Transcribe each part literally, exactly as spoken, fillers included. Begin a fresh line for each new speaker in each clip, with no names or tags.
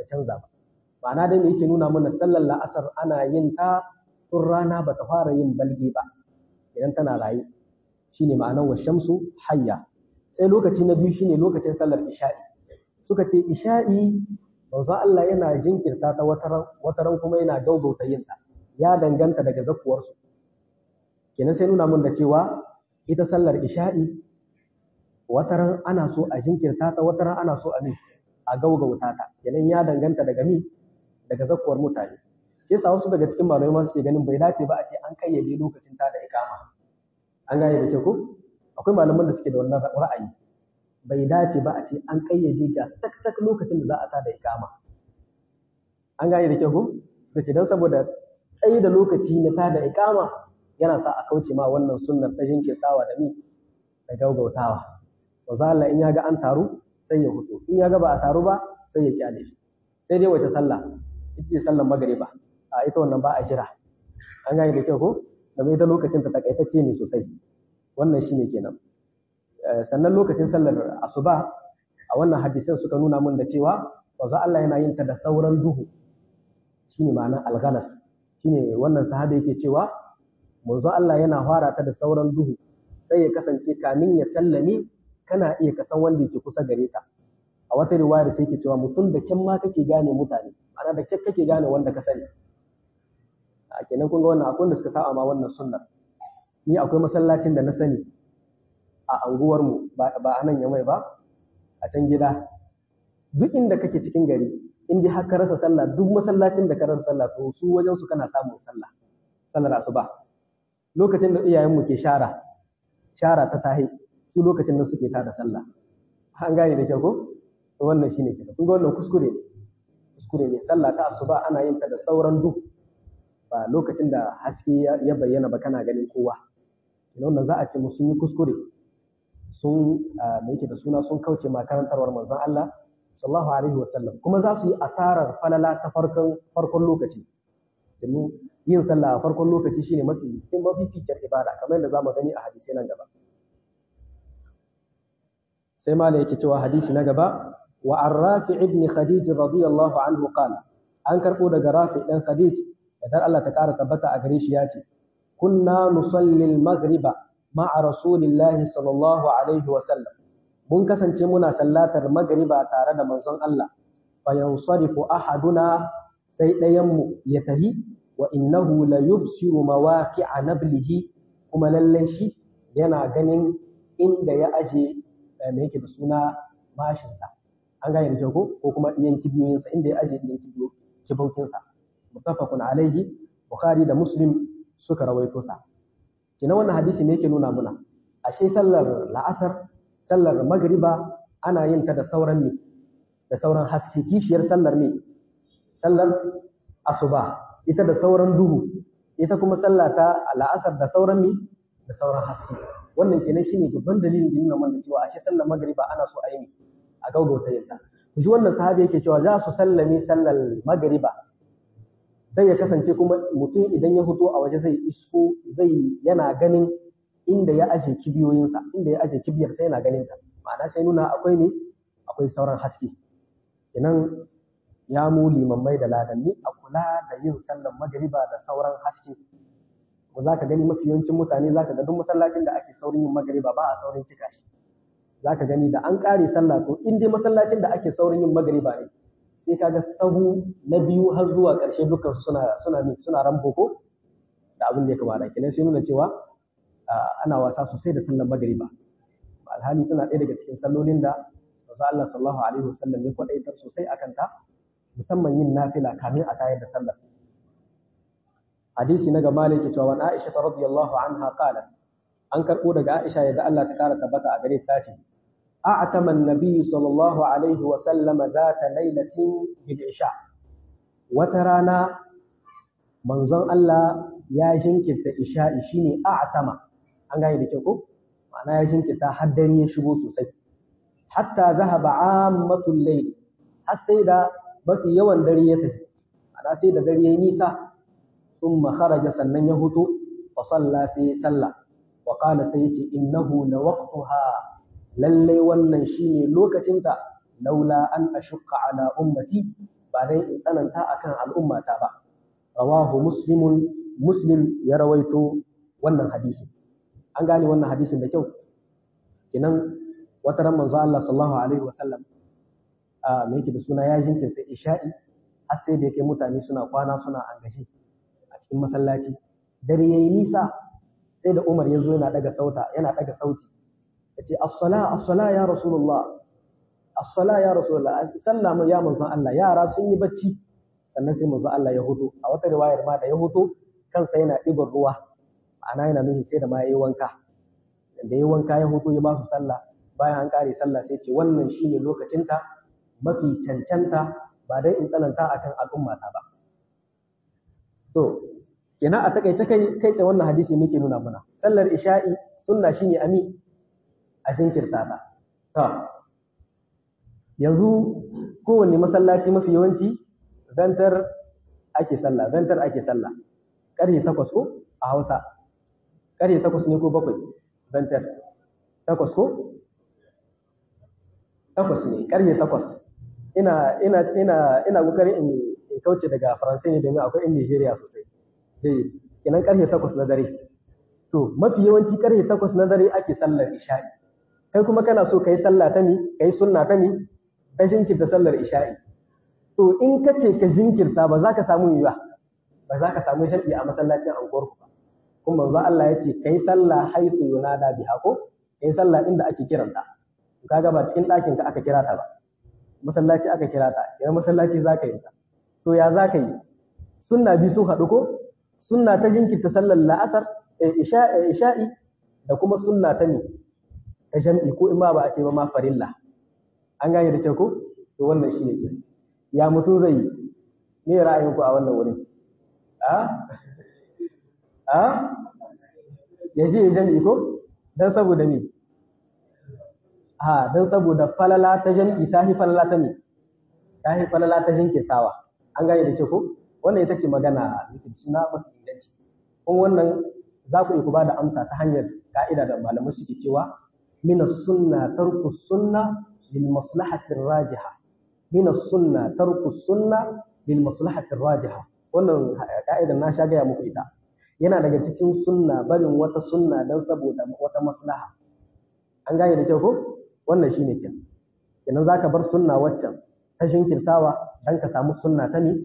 canza ba. Ma'ana dai me yake nuna mana sallar la'asar ana yin ta tun rana ba ta fara yin balge ba idan tana raye, shine ma'anar wa shamsu hayya. Sai lokaci na biyu shine lokacin sallar isha'i. Suka ce isha'i manzo Allah yana jinkirta ta wataran wataran kuma yana gaugauta yin ta, ya danganta daga zakuwarsu. Kenan sai nuna mun da cewa ita sallar isha'i wataran ana so a jinkirta ta, wataran ana so a mi a gaugauta ta. Kenan ya danganta daga mi daga zakuwar mutane. Shi yasa wasu daga cikin malamai ma suke ganin bai dace ba a ce an kayyade lokacin ta da ikama. An gane da ke ko? Akwai malaman da suke da wannan ra'ayi. Bai dace ba a ce an kayyade ga tak tak lokacin da za a ta da ikama. An gane da ke ko? Suka ce don saboda tsaye da lokaci na ta da ikama yana sa a kauce ma wannan sunnar ta jinkirtawa da mi da gaugautawa. Wanzu Allah in ya ga an taru sai ya hutu, in ya ga ba a taru ba sai ya kyale shi. Sai dai wace sallah? Ita ce sallar magariba. A ita wannan ba a jira. An gane da kyau ko? Domin ita lokacin ta takaitacce ne sosai. Wannan shine kenan. Sannan lokacin sallar asuba a wannan hadisin suka nuna mun da cewa wanzu Allah yana yin ta da sauran duhu. Shine ma'anar alghalas. Shine wannan sahabi yake cewa manzo Allah yana fara ta da sauran duhu sai ya kasance kamin ya sallame kana iya kasan wanda yake kusa gare ka. A wata riwaya sai yake cewa mutum da kyan ma kake gane mutane, ana da kyan kake gane wanda ka sani. A kenan kun ga wannan akwai wanda suka saba ma wannan sunnar. Ni akwai masallacin da na sani a anguwar mu ba a nan Yamai ba, a can gida. Duk inda kake cikin gari in dai har ka rasa sallah, duk masallacin da ka rasa sallah to su wajen su kana samun sallah. Sallar asuba. Lokacin da iyayenmu ke shara, shara ta sahi, su lokacin nan suke tada sallah. An gane da kyau ko? To wannan shine kenan. Kun ga wannan kuskure ne. Kuskure ne. Sallah ta asuba ana yin ta da sauran duhu. Ba lokacin da haske ya bayyana ba kana ganin kowa. Wannan za a ce musu yi kuskure. Sun me yake da suna sun kauce ma karantarwar manzon Allah sallallahu alaihi wasallam. Kuma za su yi asarar falala ta farkon farkon lokaci. Domin yin sallah a farkon lokaci shine mafi mafi fikir ibada kamar yadda zamu gani a hadisi nan gaba. Sai malai yake cewa hadisi na gaba wa ar-Rafi' ibn Khadij radiyallahu anhu qala, an karbo daga Rafi' dan Khadij idan Allah ta kara tabbata a gare shi yace kunna nusalli al-maghriba ma'a rasulillahi sallallahu alaihi wa sallam, mun kasance muna sallatar magriba tare da manzon Allah fa yansarifu ahaduna, sai ɗayanmu ya tahi wa innahu la yubsiru mawaqi'a nablihi, kuma lallai shi yana ganin inda ya aje me yake da suna mashinsa. An gane da kyau ko ko kuma ɗiyan kibiyoyinsa, inda ya aje ɗiyan kibiyoyinsa. Muttafaqun alaihi, Bukhari da Muslim suka rawaito sa. Kina wannan hadisi ne yake nuna muna ashe sallar la'asar, sallar magriba ana yin ta da sauran ne da sauran haske, kishiyar sallar ne sallar asuba ita da sauran duhu, ita kuma sallata la'asar da sauran mi da sauran haske. Wannan kenan shine babban dalilin da nuna mana cewa ashe sallar magriba ana so a yi a gaugauta yin ta. Shi wannan sahabi yake cewa za su sallame sallar magriba sai ya kasance kuma mutum idan ya fito a waje zai isko zai yana ganin inda ya aje kibiyoyinsa, inda ya aje kibiyar sai yana ganin ta. Ma'ana sai nuna akwai ne akwai sauran haske. Kenan ya mu limammai da ladanni a kula da yin sallar magriba da sauran haske. Ko za ka gani mafi yawancin mutane za ka ga duk masallacin da ake saurin yin magriba ba a saurin cika shi. Za ka gani da an ƙare sallah to in dai masallacin da ake saurin yin magriba ne sai ka ga sahu na biyu har zuwa ƙarshe dukkan su suna suna suna rambo ko da abin da ya kamata. Kenan sai nuna cewa ana wasa sosai da sallar magriba. Alhali tana ɗaya daga cikin sallolin da Manzo Allah sallallahu alaihi wasallam ya kwadaitar sosai akan ta, musamman yin nafila kamin a tayar da sallar. Hadisi na gaba ne ke cewa an Aisha radiyallahu anha qalat, an karbo daga Aisha yadda Allah ta kara tabbata a gare ta ce a'tama an-nabi sallallahu alaihi wa sallam zata lailatin bil isha, wata rana manzon Allah ya jinkirta isha'i shine a'tama. An gane da kyau ko ma'ana ya jinkirta har dare ya shigo sosai, hatta zahaba ammatul layl, har sai da mafi yawan dare ya tafi, ana sai da dare ya nisa. ثم خرج sannan ya hutu wa salla sai salla wa qala sai yace innahu la waqtuha, lalle wannan shine lokacinta, laula an ashqa ala ummati, ba dai in tsananta akan al'ummata ba. Rawahu muslimun muslim ya rawaito wannan hadisi. An gane wannan hadisin da kyau. Kinan wata ran manzo Allah sallallahu alaihi wasallam a me yake da suna ya jinkirta isha'i har sai da yake mutane suna kwana suna angashi a cikin masallaci. Dare yayi nisa sai da Umar ya zo yana daga sauta yana daga sauti yace as-sala as-sala ya rasulullah as-sala ya rasulullah sallama ya manzo Allah yara sun yi bacci. Sannan sai manzo Allah ya hudo a wata riwayar ma da ya hudo kansa yana ɗibar ruwa ma'ana yana nuni sai da ma yayi wanka da yayi wanka ya hudo ya ba su sallah bayan an kare sallah sai ce wannan shine lokacinta mafi cancanta ba dai in tsananta akan al'ummata ba. To ina a takaice kai kai sai wannan hadisi muke nuna mana sallar isha'i sunna shine ami a jinkirta ta. To yanzu kowanne masallaci mafi yawanci ventar ake sallah ventar ake sallah ƙarfe takwas ko a Hausa ƙarfe takwas ne ko bakwai ventar takwas ko takwas ne ƙarfe takwas ina ina ina ina kokarin in kauce daga Faransai ne domin akwai in Nigeria sosai dai kenan ƙarfe takwas na dare. To mafi yawanci ƙarfe takwas na dare ake sallar isha'i kai kuma kana so kai sallah ta mi kai sunna ta mi ka jinkirta sallar isha'i. To in ka ce ka jinkirta ba za ka samu yi ba ba za ka samu shaɗi a masallacin anguwarku ba. Kuma manzo Allah ya ce kai sallah haitu yunada biha ko kai sallah inda ake kiranta. Kaga ba cikin ɗakin ka aka kira ta ba masallaci aka kira ta idan masallaci za ka yi ta. To ya za ka yi sunna bi sun haɗu ko sunna ta jinkirta sallar la'asar isha'i da kuma sunna ta ne ta jam'i ko in ma ba a ce ba ma farilla. An gane da kyau ko to wannan shine ke ya mutum zai yi me ra'ayinku a wannan wurin a a ya je ya jam'i ko dan saboda me ha dan saboda falala ta jam'i ta hi falala ta me ta hi falala ta jinkirtawa. An gane da kyau ko wannan ita ce magana nake suna mafi inganci kuma wannan za ku yi ku ba da amsa ta hanyar ka'ida da malamai suke cewa min as-sunna tarku sunna lil maslahati rajiha min as-sunna tarku sunna lil maslahati rajiha. Wannan ka'idar na sha gaya muku ita yana daga cikin sunna barin wata sunna dan saboda wata maslaha. An gane da kyau ko wannan shine kin kenan zaka bar sunna waccan ta jinkirtawa dan ka samu sunna ta ni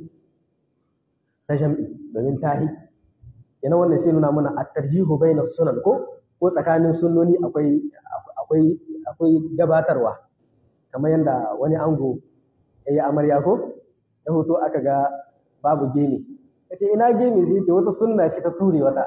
ta jam'i domin tahi kenan wannan sai nuna mana at-tarjihu bayna sunan ko ko tsakanin sunnoni akwai akwai akwai gabatarwa kamar yanda wani ango yayi amarya ko ya hoto aka ga babu gemi kace ina gemi sai ce wata sunna ce ta ture wata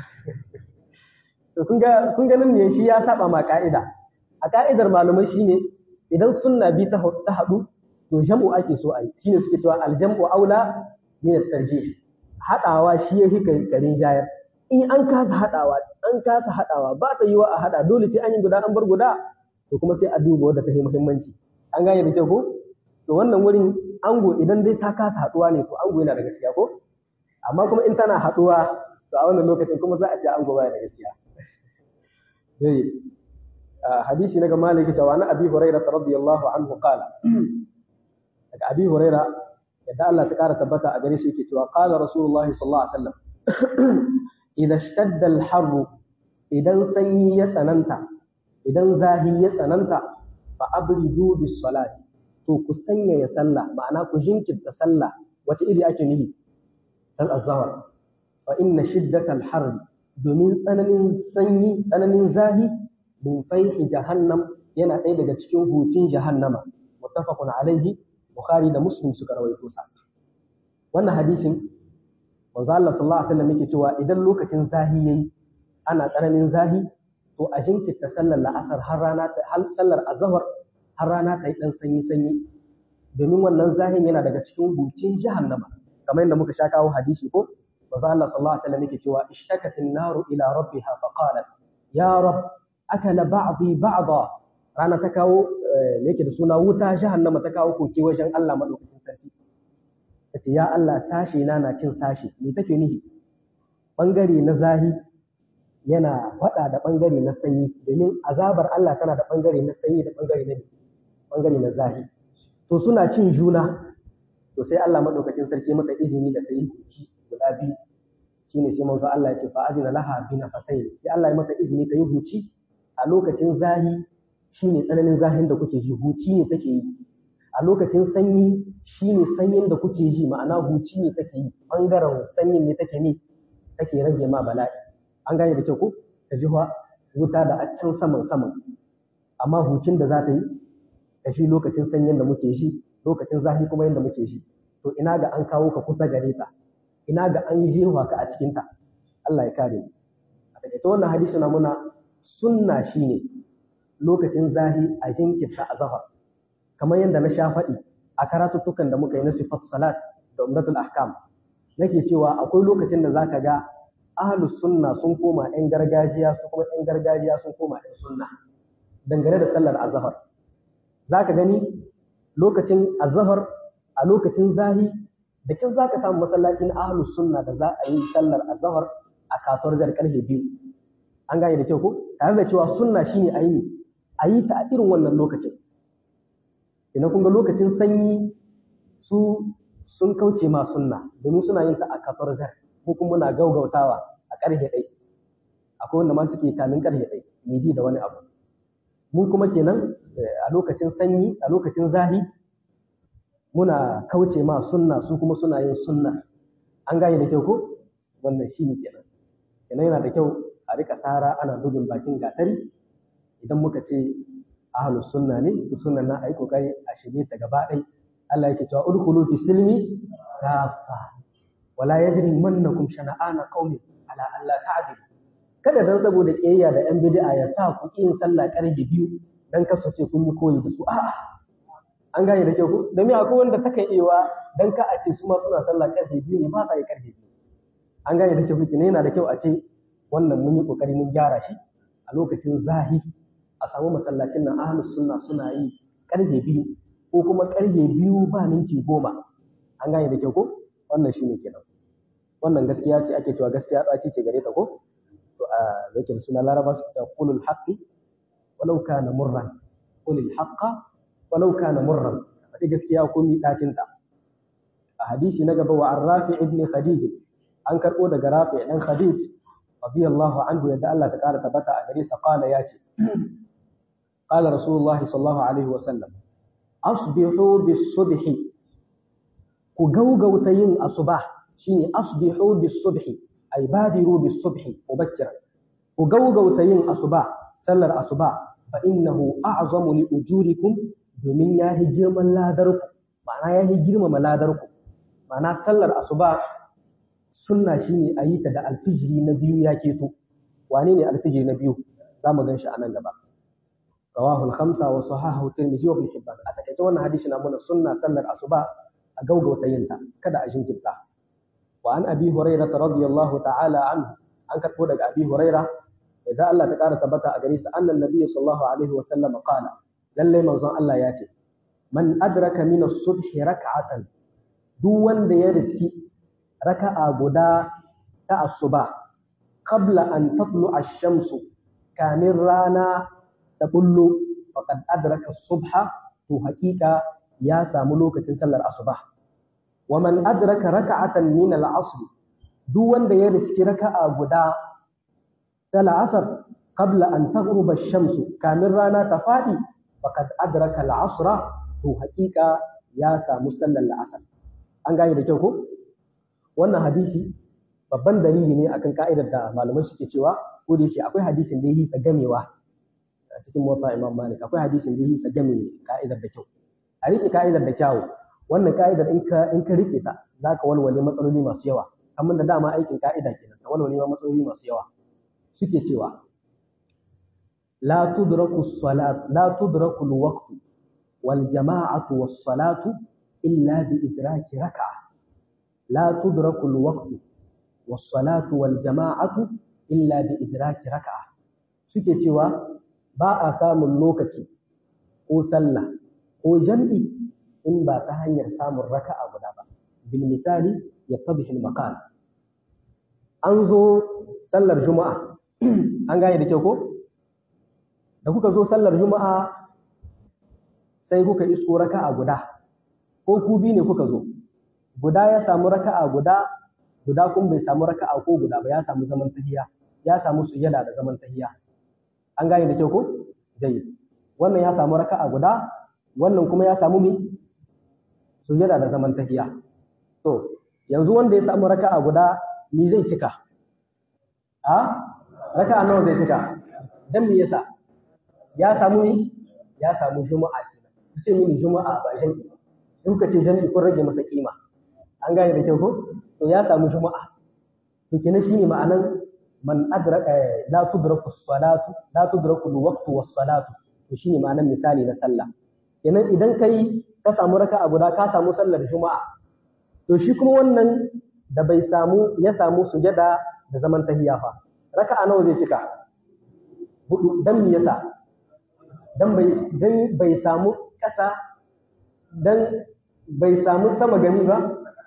to kun ga kun ga nan ne shi ya saba ma ka'ida a ka'idar malamai shine idan sunna bi ta ta hadu to jam'u ake so ai shine suke cewa al-jam'u aula min at-tarjih hadawa shi yake karin jayar in an kasa hadawa an kasa hadawa ba ta yiwa a hada dole sai an yi guda an bar guda to kuma sai a duba wanda ta yi muhimmanci. An gane da kyau ko to wannan wurin ango idan dai ta kasa haduwa ne to ango yana da gaskiya ko amma kuma in tana haduwa to a wannan lokacin kuma za a ce ango baya da gaskiya. Dai hadisi daga Malik ta wani Abi Hurairah radiyallahu anhu qala daga Abi Hurairah yadda Allah ta kara tabbata a gare shi yake cewa qala Rasulullah sallallahu alaihi wasallam idza ishtadda al-harr idan sanyi ya tsananta idan zahi ya tsananta fa abridu bis salati to ku sanya ya sallah ma'ana ku jinkirta sallah wata iri ake nihi sal azhar fa inna shiddatal harr domin tsananin sanyi tsananin zahi min fayhi jahannam yana ɗaya daga cikin hucin jahannama muttafaqun alaihi bukhari da muslim suka rawaito sa wannan hadisin manzo Allah sallallahu alaihi wasallam yake cewa idan lokacin zahi yayi ana tsananin zahi to a jinkirta sallar la'asar har rana ta sallar azhar har rana ta yi dan sanyi sanyi domin wannan zahin yana daga cikin hucin jahannama kamar yadda muka sha kawo hadisi ko manzo Allah sallallahu alaihi wasallam yake cewa ishtakatin naru ila rabbiha fa qalat ya rab akala ba'dhi ba'dha rana ta kawo me yake da suna wuta jahannama ta kawo koke wajen Allah madaukakin sarki tace ya Allah sashi na na cin sashi me take nihi bangare na zahi yana faɗa da ɓangare na sanyi domin azabar Allah tana da ɓangare na sanyi da ɓangare na ɓangare na zahi to suna cin juna to sai Allah madaukakin sarki mata izini da ta yi huci guda biyu shine sai manzo Allah ya ce fa adina laha bi nafatayn sai Allah ya mata izini ta yi huci a lokacin zahi shine tsananin zahin da kuke ji huci ne take yi a lokacin sanyi shine sanyin da kuke ji ma'ana huci ne take yi bangaren sanyin ne take ni take rage ma bala'i an gane da kyau ko ta ji wuta da a can saman saman amma hucin da za ta yi da shi lokacin sanyin da muke shi lokacin zafi kuma yadda muke shi to ina ga an kawo ka kusa gare ta ina ga an jefa ka a cikin ta Allah ya kare mu a take to wannan hadisi na muna sunna shine lokacin zafi a jinkirta azhar kamar yadda na sha faɗi a karatuttukan da muka yi na sifat salat da umratul ahkam nake cewa akwai lokacin da zaka ga ahlus sunna sun koma ɗan gargajiya su kuma ɗan gargajiya sun koma ɗan sunna dangane da sallar azhar zaka gani lokacin azhar a lokacin zahi da kin zaka samu masallaci na ahlus sunna da za a yi sallar azhar a kasuwar jar karfe biyu an gane da kyau ko tare da cewa sunna shine a yi a yi ta a irin wannan lokacin ina kun ga lokacin sanyi su sun kauce ma sunna domin suna yin ta a kasuwar jar ko kuma muna gaugautawa a karfe ɗaya akwai wanda ma suke kamin karfe ɗaya miji da wani abu mu kuma kenan a lokacin sanyi a lokacin zahi muna kauce ma sunna su kuma suna yin sunna an gane da kyau ko wannan shine kenan kenan yana da kyau a rika sara ana dubin bakin gatari idan muka ce ahlus sunna ne to sunnan na ai kokari a shige ta gaba ɗaya Allah yake cewa udkhulu fi silmi kafa wala yajri mannakum shana'ana qaumin ala alla ta'dilu kada dan saboda kiyayya da yan bid'a ya sa ku yin sallah karfe biyu dan kasu ce kun yi koyi da su a'a an gane da kyau ko domin akwai wanda take ewa dan ka a ce su ma suna sallah karfe biyu ne ba sa yi karfe biyu an gane da kyau ne yana da kyau a ce wannan mun yi kokari mun gyara shi a lokacin zahi a samu masallacin nan ahlus sunna suna yi karfe biyu ko kuma karfe biyu ba minti goma an gane da kyau ko wannan shine kenan wannan gaskiya ce ake cewa gaskiya tsaki ce gare ta ko to a yake da suna laraba su ta qulul haqqi walau kana murran qulil haqqa walau kana murran fadi gaskiya ko mi dacin ta a hadisi na gaba wa ar-rafi ibn khadij an karbo daga rafi dan khadij radiyallahu anhu yadda Allah ta kara tabbata a gare sa qala yace qala rasulullahi sallallahu alaihi wasallam asbihu bis-subhi ku gaugauta yin asubah shine asbihu bis-subhi ay badiru bis-subhi mubakkiran ku gaugauta yin asubah sallar asubah fa innahu a'zamu li ujurikum domin yahi girman ladarku ma'ana yahi girmama ladarku ma'ana sallar asubah sunna shine ayi ta da alfijiri na biyu ya keto wane ne alfijiri na biyu zamu ganshi a nan gaba rawahu al-khamsa wa sahahu tirmidhi wa ibn hibban a takaice wannan hadisi na muna sunna sallar asubah a gaugauta yinta kada a jinkirta wa an abi hurairah radiyallahu ta'ala anhu an karbo daga abi hurairah idan Allah ta kara tabbata a gare sa annan nabiyyi sallallahu alaihi wa sallam qala lalle manzon Allah ya ce man adraka min as-subhi rak'atan duk wanda ya riski raka'a guda ta asuba qabla an tatlu'a ash-shamsu kamin rana ta bullo faqad adraka as-subha to haqiqa ya samu lokacin sallar asuba wa man adraka raka'atan min al-'asr duk wanda ya riski raka'a guda ta al-'asr qabla an taghruba ash-shamsu kamin rana ta fadi faqad adraka al-'asra to haqiqa ya samu sallar al-'asr an gane da kyau ko wannan hadisi babban dalili ne akan ka'idar da malamai suke cewa ko da yake akwai hadisin da yake gamewa a cikin muwatta Imam Malik akwai hadisin da yake game ka'idar da kyau a rike ka'idar da kyawu wannan ka'idar in ka in ka rike ta zaka walwale matsaloli masu yawa amma da dama aikin ka'ida kenan ka walwale ma matsaloli masu yawa suke cewa la tudraku as-salat la tudraku al-waqt wal jama'atu was-salatu illa bi idraki rak'ah la tudraku al-waqt was-salatu wal jama'atu illa bi idraki rak'ah suke cewa ba a samun lokaci ko sallah ko jam'i in ba ta hanyar samun raka'a guda ba bil misali yattadhihu al maqal an zo sallar juma'a an gane da kyau ko da kuka zo sallar juma'a sai kuka isko raka'a guda ko ku bi ne kuka zo guda ya samu raka'a guda guda kuma bai samu raka'a ko guda ba ya samu zaman tahiyya ya samu sujada da zaman tahiyya an gane da kyau ko jayyid wannan ya samu raka'a guda wannan kuma ya samu mi sujada da zaman tahiyya to yanzu wanda ya samu raka'a guda ni zai cika a raka'a nawa zai cika dan me yasa ya samu mi ya samu juma'a kenan kace mini juma'a ba jami'i in ka ce jami'i kun rage masa kima an gane da kyau ko to ya samu juma'a to kenan shine ma'anan man adraka la tudraku as-salatu la tudraku al-waqtu was-salatu to shine ma'anan misali na sallah kenan idan kai ka samu raka'a guda ka samu sallar juma'a to shi kuma wannan da bai samu ya samu sujada da zaman tahiyya fa raka'a nawa zai cika hudu dan me yasa dan bai dan bai samu kasa dan bai samu sama gani ba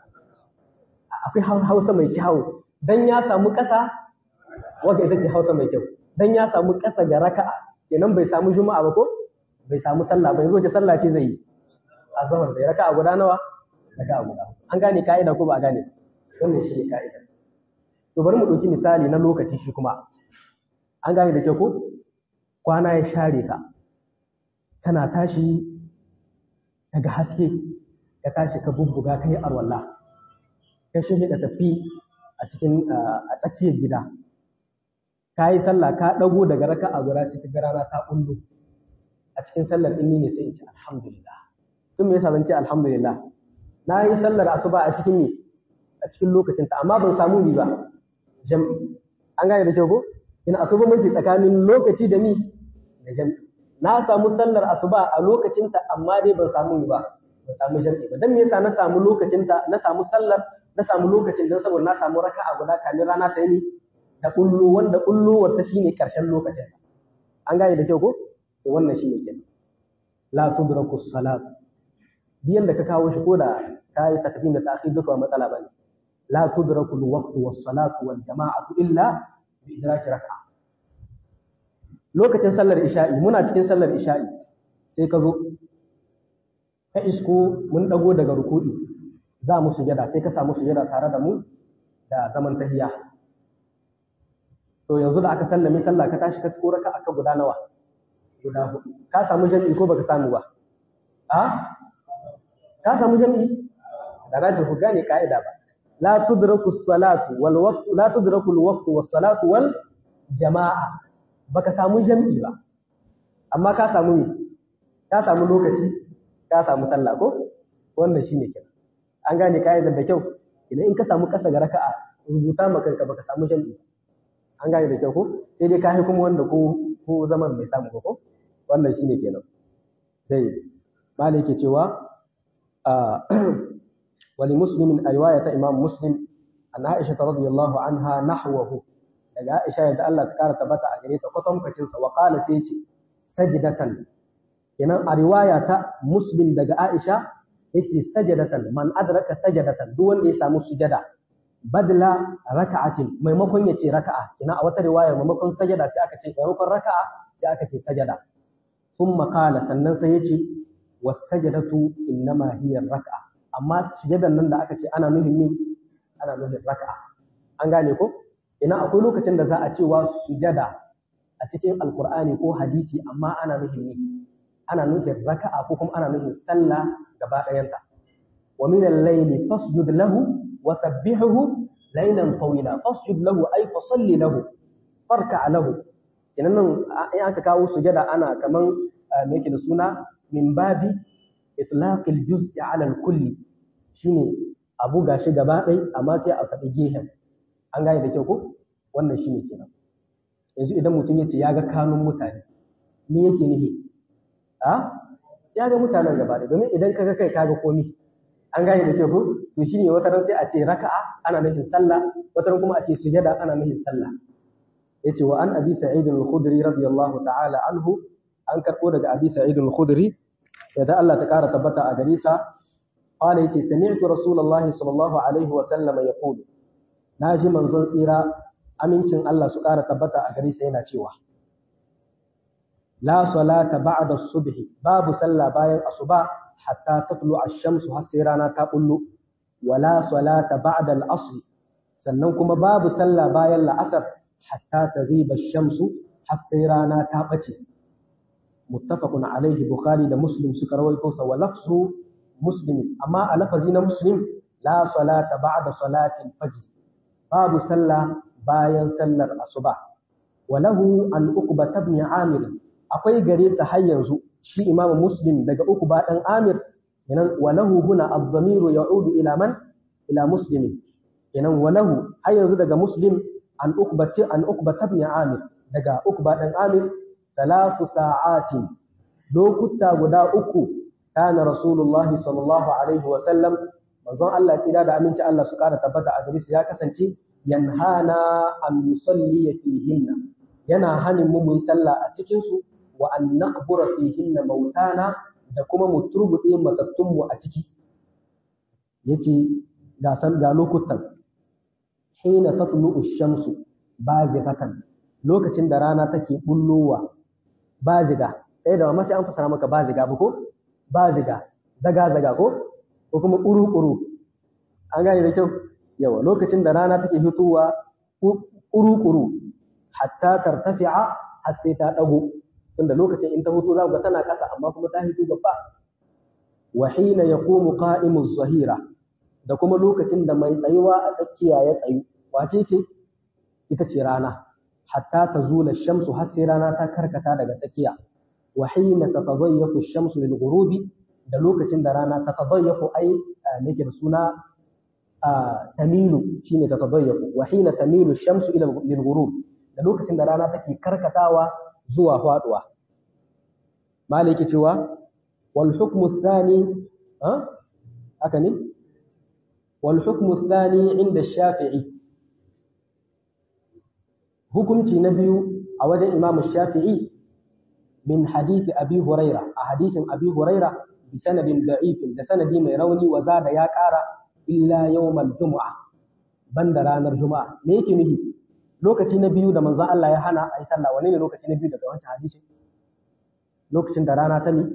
akwai hausa mai kyau dan ya samu kasa wanda ita ce hausa mai kyau dan ya samu kasa ga raka'a kenan bai samu juma'a ba ko bai samu sallah ba yanzu wace sallah ce zai yi azhar sai raka'a guda nawa raka'a guda an gane kaida ko ba a gane wannan shi ne kaida to bari mu dauki misali na lokaci shi kuma an gane da kyau ko kwana ya share ka kana tashi daga haske ka tashi ka bubbuga kai arwalla ka shirye da tafi a cikin a tsakiyar gida ka yi sallah ka dago daga raka'a guda sai ka rana ta kullu a cikin sallar inni ne sai in ce alhamdulillah tun me yasa zan ce alhamdulillah na yi sallar asuba a cikin me a cikin lokacin ta amma ban samu ni ba jam'i an gane da kyau ko ina akwai bambanci tsakanin lokaci da ni da jam'i na samu sallar asuba a lokacin ta amma dai ban samu ni ba ban samu jam'i ba dan me yasa na samu lokacin ta na samu sallar na samu lokacin dan saboda na samu raka'a guda kamin rana ta yi da kullu wanda kullu wata shine karshen lokacin an gane da kyau ko to wannan shine kenan la tudraku as-salat biyan da ka kawo shi ko da kai takdim da ta'khir duka ba matsala bane la tudraku al-waqtu was-salatu wal-jama'atu illa bi idraki rak'a lokacin sallar isha'i muna cikin sallar isha'i sai ka zo ka isko mun dago daga ruku'i za mu sujada sai ka samu sujada tare da mu da zaman tahiyya to yanzu da aka sallame sallah ka tashi ka tsiko raka aka guda nawa guda hudu ka samu jami'i ko baka samu ba a ka samu jami'i da raji ku gane kaida ba la tudraku as-salatu wal waqtu la tudraku al-waqtu was-salatu wal jama'a baka samu jami'i ba amma ka samu ne ka samu lokaci ka samu sallah ko wannan shine kenan an gane kaidar da kyau idan in ka samu kasa ga raka'a rubuta maka kanka baka samu jami'i an gane da kyau ko sai dai kai kuma wanda ko ko zaman bai samu ko wannan shine kenan dai malai yake cewa wali muslimin a riwayata imam muslim an aisha radhiyallahu anha nahwahu daga aisha da Allah ta kara tabbata a gare ta kwatankwacin sa wa qala sai ce sajdatan kenan a riwayata muslim daga aisha yace sajadatan man adraka sajadatan duk wanda ya samu sujada badla raka'atin maimakon yace raka'a ina a wata riwaya maimakon sajada sai aka ce maimakon raka'a sai aka ce sajada thumma qala sannan sai yace was-sajadatu innama hiya raka'a amma sujadan nan da aka ce ana nufin ne ana nufin raka'a an gane ko ina akwai lokacin da za a cewa sujada a cikin alqur'ani ko hadisi amma ana nufin ne ana nufin raka'a ko kuma ana nufin sallah gaba ɗayanta wa min al-layli fasjud lahu وسبحه ليلا طويلا فاسجد له أي فصل له فاركع له إنن يعني كاو سجد أنا كمان ميك السنة من باب إطلاق الجزء على الكل شيني أبو غاشي غباɗai amma sai a faɗi gehen an gane da kyau ko wannan shine kenan yanzu idan mutum yace ya ga kanun mutane me yake nihi a ya ga mutanen gaba ɗaya domin idan kaga kai kaga komai an gane da kyau to shine wata ran sai a ce raka'a ana nufin sallah wata ran kuma a ce sujada ana nufin sallah yace wa an abi sa'id al-khudri radiyallahu ta'ala anhu an karbo daga abi sa'id al-khudri da Allah ta kara tabbata a gare sa qala yace sami'tu rasulullahi sallallahu alaihi wa sallam yaqul naji manzon tsira amincin Allah su kara tabbata a gare sa yana cewa la salata ba'da as-subh babu sallah bayan asuba hatta tatlu ash-shamsu har sai rana ta kullu wala salata ba'da al-asr sannan kuma babu sallah bayan la'asar hatta taghiba ash-shamsu har sai rana ta bace muttafaqun alaihi bukhari da muslim suka rawaito sa wa lafzu muslim amma a lafazi na muslim la salata ba'da salati al-fajr babu sallah bayan sallar asuba walahu an uqba ibn amir akwai gare sa har yanzu shi imam muslim daga uqba dan amir kenan walahu huna ad-damiru ya'udu ila man ila muslim kenan walahu har yanzu daga muslim an uqbati an uqba ibn amir daga uqba dan amir talatu sa'atin lokuta guda uku kana rasulullah sallallahu alaihi wa sallam manzon Allah tsira da aminci Allah su kara tabbata a gare ya kasance yanhana an nusalli fihinna yana hanin mu muyi sallah a cikin su wa an naqbura fihinna mautana da kuma mu turbude matattun mu a ciki yace ga san ga lokutan hina tatlu'u ash-shamsu bazigatan lokacin da rana take bullowa baziga sai da ma sai an fasara maka baziga ba ko baziga zaga zaga ko ko kuma uru uru an gane da kyau yawa lokacin da rana take fitowa uru uru hatta tartafi'a har sai ta dago tunda lokacin in ta fito za ku ga tana kasa amma kuma ta fito babba wa hina yaqumu qa'imu az-zahira da kuma lokacin da mai tsayuwa a tsakiya ya tsayu wace ce ita ce rana hatta tazula ash-shamsu har sai rana ta karkata daga tsakiya wa hina tatadayyafu ash-shamsu lil ghurubi da lokacin da rana ta tadayyafu ai nake da suna tamilu shine ta tadayyafu wa hina tamilu ash-shamsu ila lil ghurub da lokacin da rana take karkatawa zuwa faduwa maliki cewa wal hukmu ath-thani ha haka ne wal hukmu ath-thani inda ash-shafi'i hukunci na biyu a wajen imam ash-shafi'i min hadith abi huraira a hadisin abi huraira bi sanadin da'if da sanadi mai rauni wa zada ya kara illa yawmal jumu'a banda ranar juma'a me yake nufi lokaci na biyu da manzon Allah ya hana ayi sallah wane ne lokaci na biyu daga wancan hadisi lokacin da rana ta mi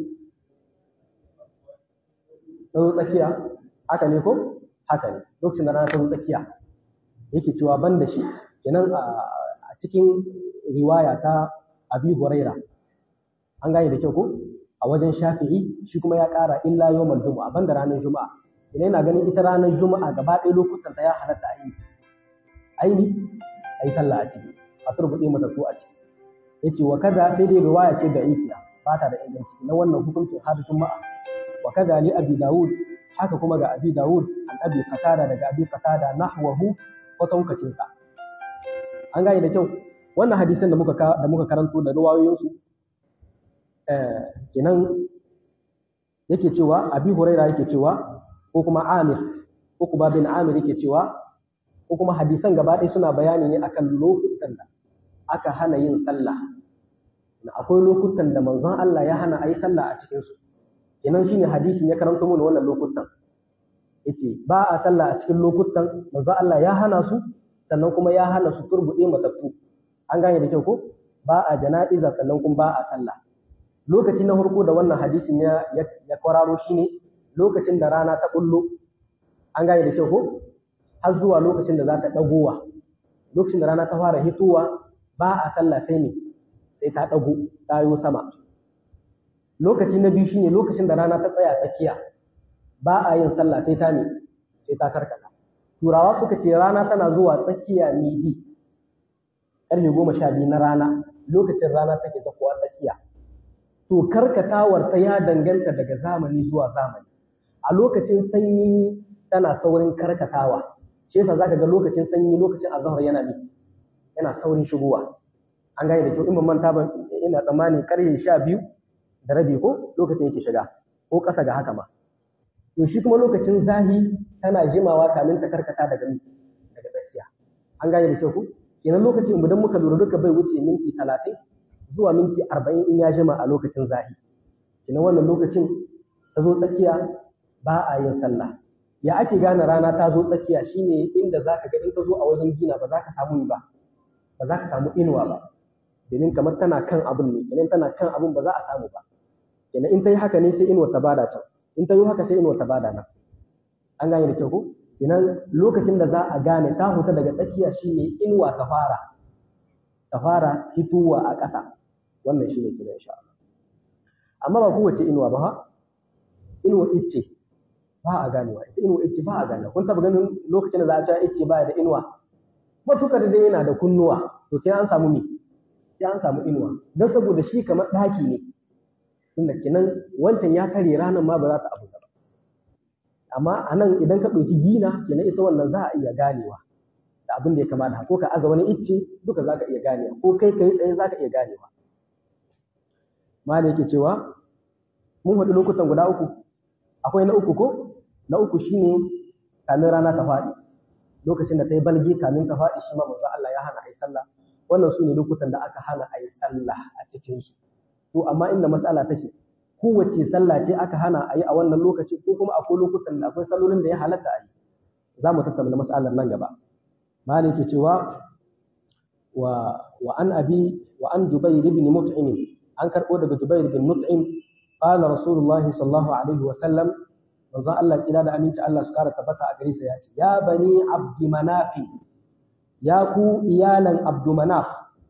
ta tsakiya haka ne ko haka ne lokacin da rana ta tsakiya yake cewa banda shi kenan a cikin riwaya ta abi huraira an gane da kyau ko a wajen shafi'i shi kuma ya kara illa yawmal jumu'a banda ranar juma'a ina yana ganin ita ranar juma'a gaba ɗaya lokutan ta ya halatta a yi aini ai sallah a ciki a turbuɗe mata ko a ciki yace wa kaza sai dai riwaya ce da ifiya ba ta da inganci na wannan hukuncin har juma'a wa kaza li abi daud haka kuma ga abi daud an abi qatada daga abi qatada nahwahu kwatankacin sa an gane da kyau wannan hadisin da muka da muka karanto da riwayoyin su eh kenan yake cewa abi huraira yake cewa ko kuma amir ko kuma bin amir yake cewa ko kuma hadisan gaba ɗaya suna bayani ne akan lokutan da aka hana yin sallah akwai lokutan da manzon Allah ya hana ayi sallah a cikin su kenan shine hadisin ya karanto mana wannan lokutan yace ba a sallah a cikin lokutan manzon Allah ya hana su sannan kuma ya hana su turbude matattu an gane da kyau ko ba a jana'iza sannan kuma ba a sallah lokaci na farko da wannan hadisin ya ya kwararo shine lokacin da rana ta bullo an gane da kyau ko har zuwa lokacin da za ta dagowa lokacin da rana ta fara hitowa ba a sallah sai ne sai ta dago ta yi sama lokaci na biyu shine lokacin da rana ta tsaya tsakiya ba a yin sallah sai ta ne sai ta karkata turawa suka ce rana tana zuwa tsakiya midi ƙarfe goma sha biyu na rana lokacin rana take zakuwa tsakiya to karkatawar ta ya danganta daga zamani zuwa zamani a lokacin sanyi tana saurin karkatawa shi yasa zaka ga lokacin sanyi lokacin azhar yana ne yana saurin shigowa an gane da kyau in ban manta ba ina tsammani ƙarfe sha biyu da rabi ko lokacin yake shiga ko ƙasa ga haka ma to shi kuma lokacin zahi tana jimawa kamin ta karkata daga mi daga tsakiya an gane da kyau ko kenan lokacin idan muka lura duka bai wuce minti talatin zuwa minti arba'in in ya jima a lokacin zahi kenan wannan lokacin ta zo tsakiya ba a yin sallah ya ake gane rana ta zo tsakiya shine inda zaka ga in ka zo a wajen gina ba za ka samu ba ba za ka samu inuwa ba domin kamar tana kan abin ne idan tana kan abin ba za a samu ba kenan in ta yi haka ne sai inuwa ta bada can in ta yi haka sai inuwa ta bada nan an gane da kyau ko kenan lokacin da za a gane ta huta daga tsakiya shine inuwa ta fara ta fara fitowa a ƙasa wannan shine kenan insha Allah amma ba kowace inuwa ba ha inuwa icce ba a ganewa ita inuwa icce ba a ganewa kun taba ganin lokacin da za a ce icce ba da inuwa matukar dai yana da kunnuwa to sai an samu mi sai an samu inuwa don saboda shi kamar ɗaki ne tunda kenan wancan ya kare ranar ma ba za ta abu ba amma a nan idan ka ɗauki gina kenan ita wannan za a iya ganewa da abin da ya kamata ko ka aza wani icce duka za ka iya ganewa ko kai kai tsaye za ka iya ganewa malai yake cewa mun haɗu lokutan guda uku akwai na uku ko na uku shine kamin rana ta faɗi lokacin da ta yi balge kamin ta faɗi shi ma manzo Allah ya hana a yi sallah wannan su ne lokutan da aka hana a yi sallah a cikinsu to amma inda matsala take kowace sallah ce aka hana a yi a wannan lokaci ko kuma akwai lokutan da akwai sallolin da ya halatta a yi za mu tattauna matsalar nan gaba malai ke cewa wa wa an abi wa an jubair ibn mut'im an karbo daga jubair ibn mut'im qala rasulullah sallallahu alaihi wa sallam manzo Allah tsira da aminci Allah su kara tabbata a gare sa ya ce ya bani abdi manaf ya ku iyalan abdu manaf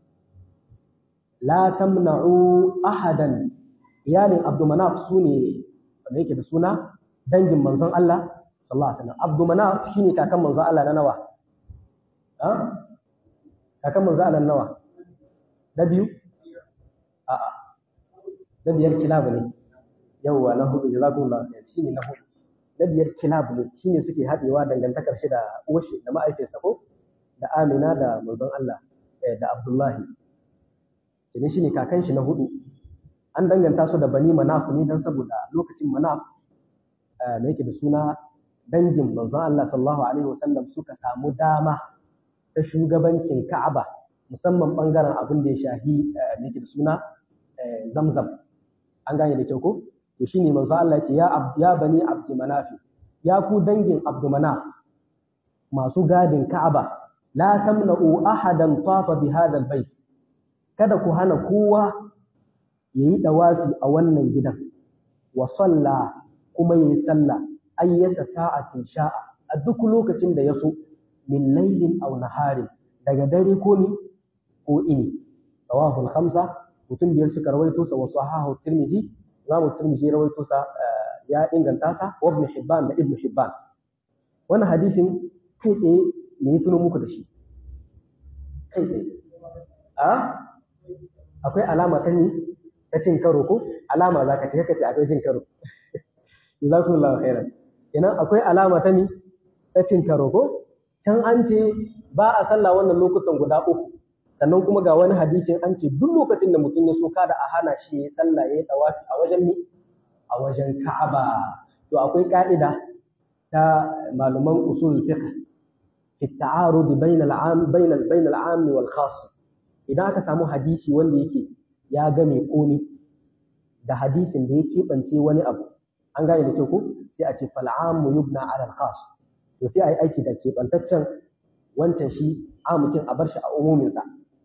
la tamna'u ahadan iyalin abdu manaf sune wanda yake da suna dangin manzon Allah sallallahu alaihi wasallam abdu manaf shine kakan manzon Allah na nawa ha kakan manzon Allah nawa da biyu a a da biyar kilabu ne yawwa na hudu jazakumullahu khair shine na hudu da biyar kilabu ne shine suke hadewa dangantakar shi da uwar shi da ma'aikinsa ko da Amina da manzon Allah da Abdullahi kenan shine kakan shi na hudu an danganta su da bani manaf ne dan saboda lokacin manaf me yake da suna dangin manzon Allah sallallahu alaihi wasallam suka samu dama ta shugabancin Ka'aba musamman bangaren abin da ya shahi me yake da suna Zamzam an gane da kyau ko to shine manzon Allah ya ce ya ya bani Abd Manaf ya ku dangin Abd Manaf masu gadin Ka'aba la tamna'u ahadan tafa bi hadha albayt kada ku hana kowa yayi dawafi a wannan gidan wa salla kuma yayi sallah ayyata sa'atin sha'a a duk lokacin da yaso min laylin aw naharin daga dare ko ni ko ini rawahu al-khamsa mutum biyar suka rawaito sa wa sahahu tirmizi imamu tirmizi rawaito sa ya inganta sa wa ibn hibban da ibn hibban wannan hadisin kai tsaye me ya tuno muku da shi kai tsaye a akwai alama ta ni ta cin karo ko alama zaka ce kaka ce akwai cin karo jazakumullahu khairan kenan akwai alama ta ni ta cin karo ko can an ce ba a sallah wannan lokutan guda uku sannan kuma ga wani hadisin an ce duk lokacin da mutum ya so kada a hana shi ya sallah ya yi tawafi a wajen mi a wajen Ka'aba to akwai ka'ida ta malaman usul fiqh fi ta'arud bain al-'am bain bain al-'am wal khas idan aka samu hadisi wanda yake ya game komi da hadisin da ya keɓance wani abu an gane da kyau ko sai a ce fal 'am yubna 'ala al-khas to sai a yi aiki da keɓantaccen wancan shi amukin a bar shi a umuminsa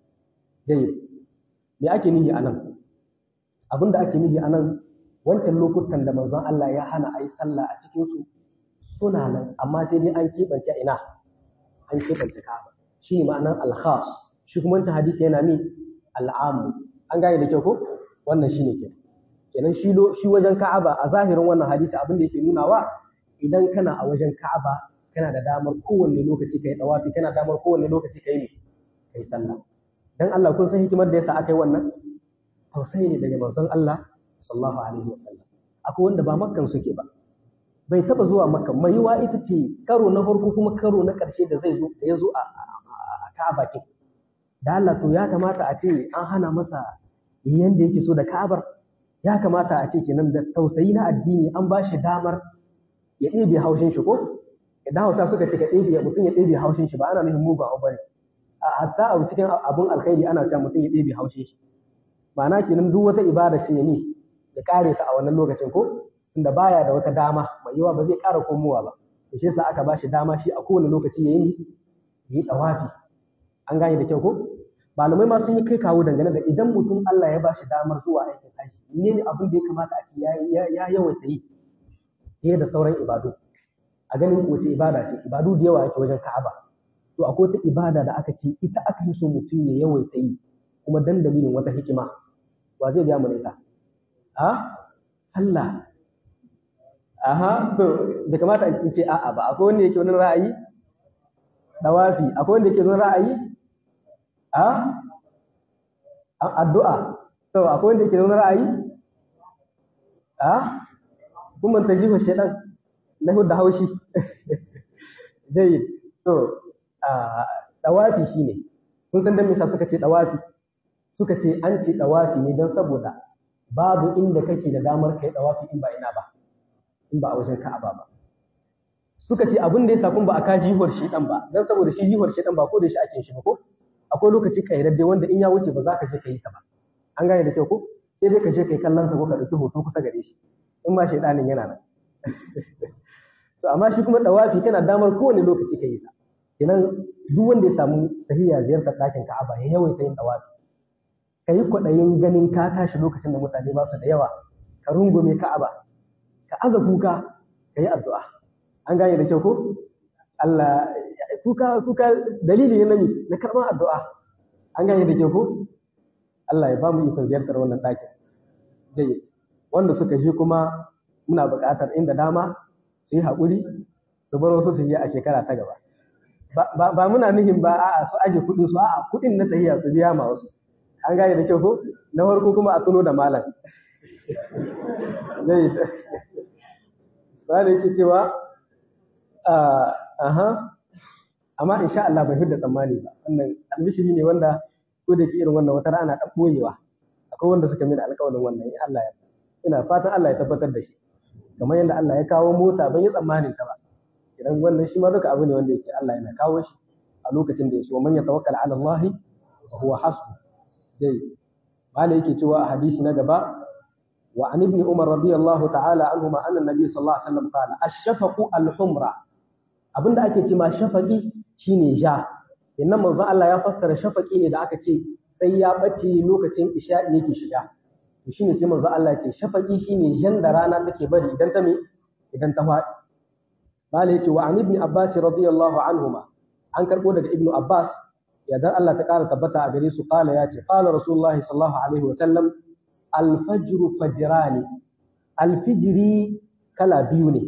dai me ake nihi a nan abinda ake nihi a nan wancan lokutan da manzon Allah ya hana a yi sallah a cikinsu suna nan amma sai dai an keɓance ina an keɓance Ka'aba shi ne ma'anar al-khas shi kuma wancan hadisi yana min al'amu an gane da kyau ko wannan shi ne kenan kenan shi shi wajen Ka'aba a zahirin wannan hadisi abin da yake nunawa idan kana a wajen Ka'aba kana da damar kowanne lokaci kai tawafi kana da damar kowanne lokaci kai ne kai sallah dan Allah kun san hikimar da yasa aka yi wannan tausayi ne daga manzon Allah sallallahu alaihi wasallam akwai wanda ba makkan suke ba bai taba zuwa makka mai yiwa ita ce karo na farko kuma karo na karshe da zai zo da ya zo a Ka'aba kin da Allah to ya kamata a ce an hana masa yanda yake so da Ka'abar ya kamata a ce kenan da tausayi na addini an ba shi damar ya ɗebe haushin shi ko idan Hausa suka ce ka ɗebe mutum ya ɗebe haushin shi ba ana nufin mugun abu bane hatta a cikin abun alkhairi ana cewa mutum ya ɗebe haushin shi ma'ana kenan duk wata ibada shi ne ya kare ta a wannan lokacin ko inda baya da wata dama mai yawa ba zai ƙara komowa ba to shi yasa aka ba shi dama shi a kowane lokaci yayi yi tawafi an gane da kyau ko malamai ma sun yi kai kawo dangane da idan mutum Allah ya ba shi damar zuwa aikin haji ne ne abin da ya kamata a ce ya ya yawaita yi fiye da sauran ibadu a ganin ko ta ibada ce ibadu da yawa yake wajen Ka'aba to akwai ta ibada da aka ce ita aka yi so mutum ya yawaita yi kuma dan dalilin wata hikima wa zai ga mu ne ta a sallah aha to da kamata a ce a'a ba akwai wanda yake wani ra'ayi dawafi akwai wanda yake wani ra'ayi a addu'a to akwai wanda yake wani ra'ayi a kuma ta jifa shedan na hudda haushi zai to a dawafi shine kun san dan me suka ce dawafi suka ce an ce dawafi ne dan saboda babu inda kake da damar kai dawafi in ba ina ba in ba a wajen Ka'aba ba suka ce abin da yasa kun ba a ka jihuwar shedan ba dan saboda shi jihuwar shedan ba ko da shi ake shi ba ko akwai lokaci kairarde wanda in ya wuce ba za ka je ka yi sa ba an gane da kyau ko sai dai ka je kai kallon sa ko ka dauki hoto kusa gare shi in ma shedanin yana nan to amma shi kuma dawafi kana damar kowane lokaci ka yi sa kenan duk wanda ya samu tahiyya ziyartar ɗakin Ka'aba ya yawaita yin dawafi ka yi kwaɗayin ganin ka tashi lokacin da mutane ba su da yawa ka rungume Ka'aba ka aza kuka ka yi addu'a an gane da kyau ko Allah kuka kuka dalili ne nami na karɓar addu'a an gane da kyau ko Allah ya ba mu ikon ziyartar wannan ɗakin dai wanda suka je kuma muna buƙatar inda dama su yi haƙuri su bar wasu su yi a shekara ta gaba ba muna nihin ba a'a su aje kuɗin su a'a kuɗin na tahiya su biya ma wasu an gane da kyau ko na farko kuma a tuno da malam zai ba da yake cewa aha amma insha Allah bai hudda tsammani ba wannan albishiri ne wanda ko da ke irin wannan wata rana dan boyewa akwai wanda suka mini alƙawarin wannan in Allah ya ina fatan Allah ya tabbatar da shi kamar yadda Allah ya kawo mota ban yi tsammanin ta ba idan wannan shi ma duka abu ne wanda yake Allah yana kawo shi a lokacin da ya so man yatawakkal ala Allah huwa hasbu dai malai yake cewa a hadisi na gaba wa an ibn umar radiyallahu ta'ala anhuma anna nabiy sallallahu alaihi wasallam qala ash-shafaqu al-humra abinda ake ce ma shafaqi shine ja inna manzo Allah ya fassara shafaqi ne da aka ce sai ya bace lokacin isha'i yake shiga to shine sai manzo Allah ya ce shafaqi shine jan da rana take bari idan ta me idan ta faɗi malai yace wa an ibn abbas radiyallahu anhuma an karbo daga ibnu abbas yadda Allah ta ƙara tabbata a gare su qala ya ce qala rasulullahi sallallahu alaihi wasallam al-fajr fajrani al-fijri kala biyu ne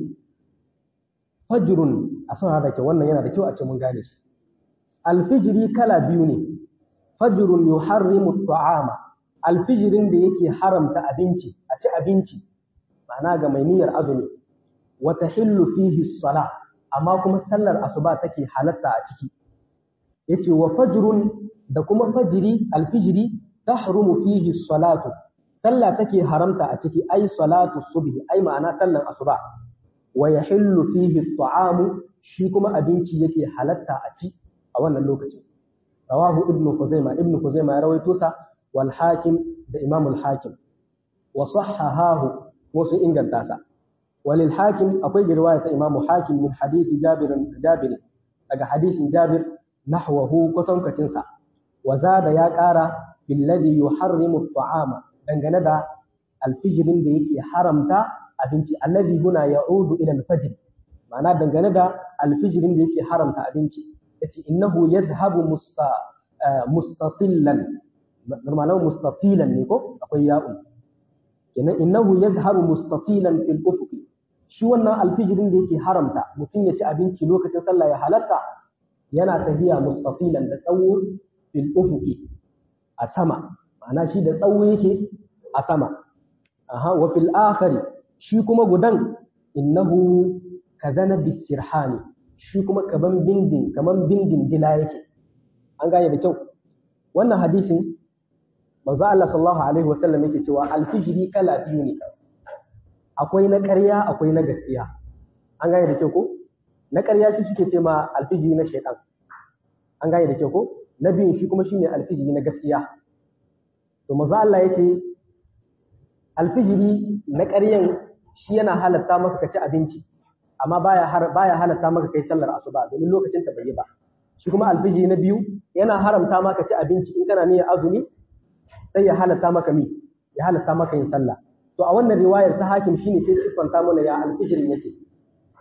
fajrun a saurara da ke wannan yana da kyau a ce mun gane shi al-fijri kala biyu ne fajrun yuharrimu at-ta'ama al-fijrin da yake haramta abinci a ci abinci ma'ana ga mai niyyar azumi wa tahillu fihi as-salah amma kuma sallar asuba take halatta a ciki yace wa fajrun da kuma fajiri al-fijri tahrumu fihi as-salatu sallah take haramta a ciki ai salatu subhi ai ma'ana sallan asuba wa yahillu fihi at-ta'amu shi kuma abinci yake halatta a ci a wannan lokacin rawahu ibnu khuzaima ibnu khuzaima ya rawaito sa wal hakim da imam al hakim wa sahhahahu wasu inganta sa walil hakim akwai riwaya ta imam hakim min hadith jabir jabir daga hadisin jabir nahwahu kwatankacin sa wa zada ya kara billadhi yuharrimu at-ta'ama dangane da alfijirin da yake haramta abinci alladhi huna ya'udu ila al-fajr ma'ana dangane da alfijirin da yake haramta abinci yace innahu yadhhabu musta mustatillan normalan mustatilan ne ko akwai ya'u kenan innahu yadhhabu mustatilan fil ufuqi shi wannan alfijirin da yake haramta mutum ya ci abinci lokacin sallah ya halatta yana tafiya mustatilan da tsawo fil ufuqi a sama ma'ana shi da tsawo yake a sama aha wa fil akhari shi kuma gudan innahu kazana bisirhani shi kuma kaman bindin kaman bindin dila yake an gane da kyau wannan hadisin manzo Allah sallallahu alaihi wasallam yake cewa alfijiri kala biyu ne akwai na ƙarya akwai na gaskiya an gane da kyau ko na ƙarya shi suke ce ma alfijiri na shaytan an gane da kyau ko na biyun shi kuma shine alfijiri na gaskiya to manzo Allah yace alfijiri na ƙaryan shi yana halatta maka ka ci abinci amma baya har baya halatta maka kai sallar asuba domin lokacin ta bai yi ba shi kuma alfijiri na biyu yana haramta maka ci abinci in kana niyyar azumi sai ya halatta maka mi ya halatta maka yin sallah to a wannan riwayar ta hakim shine sai siffanta mana ya alfijirin yake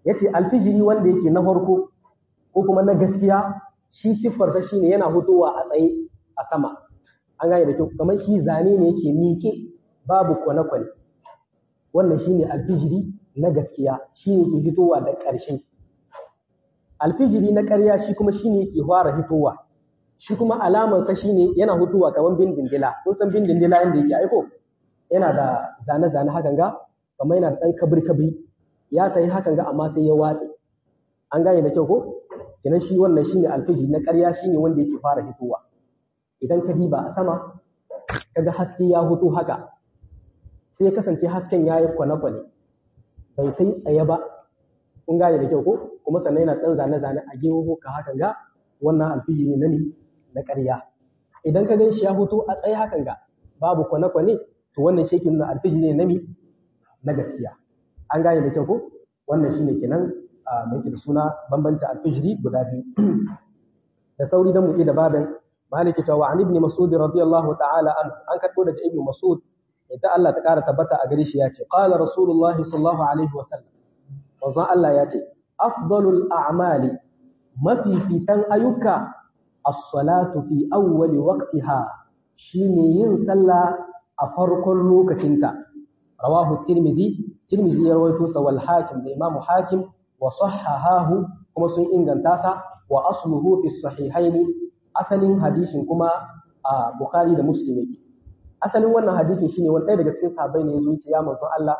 yace alfijiri wanda yake na farko ko kuma na gaskiya shi siffarsa shine yana hutowa a tsaye a sama an gane da kyau kamar shi zane ne yake miƙe babu kwane-kwane wannan shine alfijiri na gaskiya shine ke fitowa da ƙarshe alfijiri na ƙarya shi kuma shine yake fara fitowa shi kuma alamarsa shine yana hutuwa kamar bindindila kun san bindindila inda yake aiko yana da zane-zane hakan ga kamar yana da ɗan kabri-kabri ya tayi hakan ga amma sai ya watse an gane da kyau ko kenan shi wannan shine alfijiri na ƙarya shine wanda yake fara fitowa idan ka diba a sama kaga haske ya hutu haka sai ya kasance hasken yayi kwane-kwane bai kai tsaye ba kun gane da kyau ko kuma sannan yana ɗan zane-zane a geho ka hakan ga wannan alfijiri na ne na ƙarya idan ka gan shi ya hutu a tsaye hakan ga babu kwane-kwane to wannan shi ke nuna alfijiri na mi na gaskiya an gane da kyau ko wannan shine kenan mai da suna bambanta alfijiri guda biyu da sauri dan muke da babin maliki ta wa an ibn mas'ud radiyallahu ta'ala an an kaddo daga ibn mas'ud idan Allah ta kara tabbata a gare shi yace qala rasulullah sallallahu alaihi wa sallam wanzan Allah yace afdalul a'mali mafi fitan ayyuka as-salatu fi awwal waqtiha shine yin sallah a farkon lokacinta rawahu tirmizi tirmizi ya rawaito sa wal hakim da imamu hakim wa sahhahahu kuma sun inganta sa wa asluhu fi sahihaini asalin hadisin kuma a bukhari da muslim yake asalin wannan hadisin shine wani ɗaya daga cikin sahabbai ne yazo yace ya manzon Allah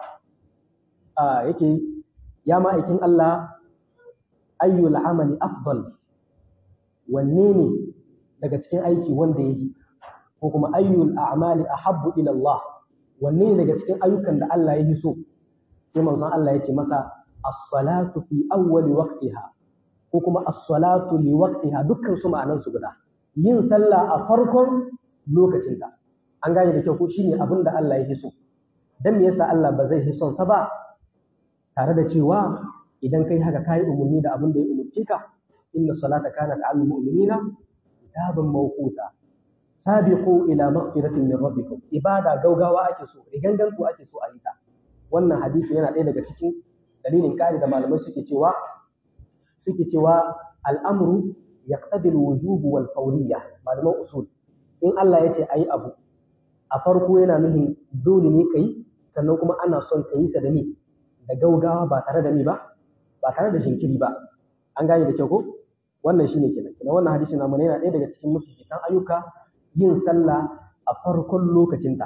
a yake ya ma'aikin Allah ayyul amali afdal wanne ne daga cikin aiki wanda yake ko kuma ayyul a'mali ahabbu ila Allah wanne ne daga cikin ayyukan da Allah ya so sai manzon Allah ya ce masa as-salatu fi awwali waqtiha ko kuma as-salatu li waqtiha dukkan su ma'anan su guda yin sallah a farkon lokacin ta an gane da kyau ko shine abin da Allah ya so dan me yasa Allah ba zai son sa ba tare da cewa idan kai haka kai umurni da abin da ya umurce ka inna salata kanat 'alal mu'minina kitaban mawquta sabiqu ila maghfiratin min rabbikum ibada gaugawa ake so riganganku ake so a yi ta wannan hadisi yana ɗaya daga cikin dalilin kare da malamai suke cewa suke cewa al'amru yaqtadi al-wujub wal fawriyya malaman usul in Allah ya ce ayi abu a farko yana nufin dole ne kai sannan kuma ana son kai sa da ni da gaugawa ba tare da ni ba ba tare da jinkiri ba an gane da kyau ko wannan shine kenan kenan wannan hadisi na mana yana ɗaya daga cikin mafifitan ayyuka yin sallah a farkon lokacinta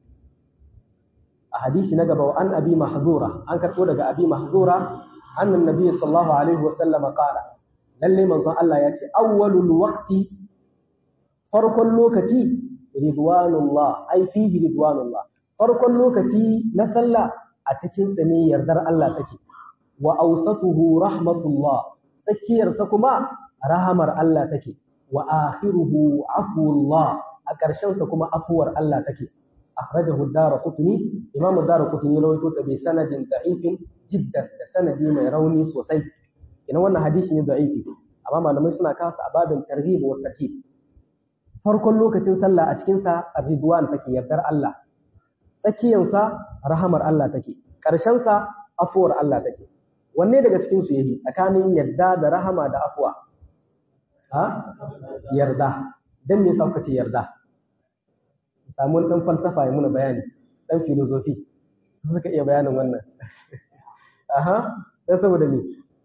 a hadisi na gaba an abi mahzura an karɓo daga abi mahzura annan nabi sallallahu alaihi wa sallam qala lalle manzon Allah ya ce awwalul waqti farkon lokaci ridwanullah ai fihi ridwanullah farkon lokaci na sallah a cikin sa ne yardar Allah take wa awsatuhu rahmatullah tsakiyarsa kuma rahamar Allah take wa akhiruhu afwullah a ƙarshen sa kuma afuwar Allah take akhrajahu ad-darqutni imam ad-darqutni rawaito ta bi sanadin da'ifin jiddan da sanadi mai rauni sosai ina wannan hadisi ne da'ifi amma malamai suna kawo sa a babin targhib wa tarhib farkon lokacin sallah a cikin sa ridwan take yardar Allah tsakiyar sa rahamar Allah take ƙarshen sa afuwar Allah take wanne daga cikin su yake tsakanin yarda da rahama da afuwa ha yarda dan me yasa kuka ce yarda samu dan falsafa ya muna bayani dan filosofi su suka iya bayanin wannan aha dan saboda me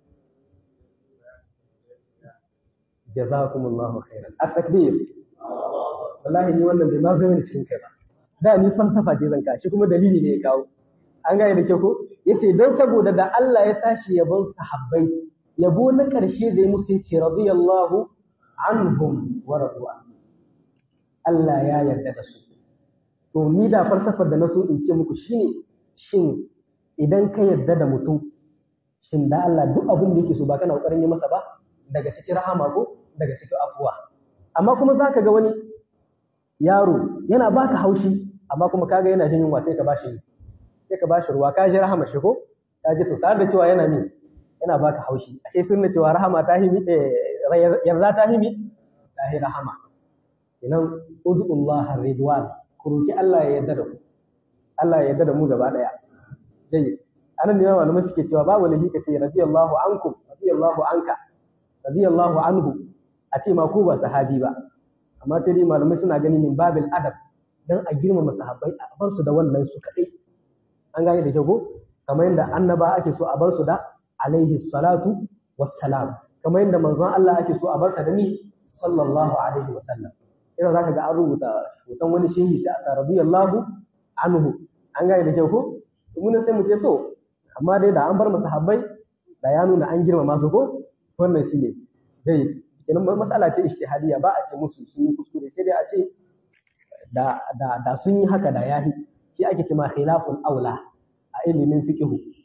jazakumullahu khairan at-takbir wallahi ni wannan bai ma zo ne cikin kai ba da ni falsafa ce zan kashi kuma dalili ne ya kawo an gane da kyau ko yace dan saboda da Allah ya tashi yabon sahabbai yabo na karshe da ya musu yace radiyallahu anhum wa radu Allah ya yarda da su to ni da falsafar da na so in ce muku shine shin idan ka yarda da mutum shin da Allah duk abin da yake so ba kana kokarin yi masa ba daga cikin rahama ko daga cikin afuwa amma kuma zaka ga wani yaro yana baka haushi amma kuma kaga yana jin yunwa sai ka bashi sai ka bashi ruwa ka ji rahama shi ko ka ji to tare da cewa yana mi yana baka haushi ashe sunna cewa rahama ta himi yarda ta himi ta hi rahama inan ud'ullah ridwan ku roki Allah ya yarda da ku Allah ya yarda da mu gaba daya dai anan ne malamai suke cewa babu lahi ka ce radiyallahu ankum radiyallahu anka radiyallahu anhu a ce ma ko ba sahabi ba amma sai dai malamai suna gani min babil adab dan a girmama sahabbai a bar su da wannan su kadai an gane da kyau ko kamar yadda annaba ake so a bar su da alaihi salatu wassalam kamar yadda manzon Allah ake so a bar sa da ni sallallahu alaihi wasallam idan zaka ga an rubuta hoton wani shehi sai a sa radiyallahu anhu an gane da kyau ko mun sai mu ce to amma dai da an bar mu sahabbai da ya nuna an girmama su ko wannan shine dai kenan matsala ce ijtihadiyya ba a ce musu sun yi kuskure sai dai a ce da da da sun yi haka da yahi shi ake cewa khilaful aula a ilimin fiqh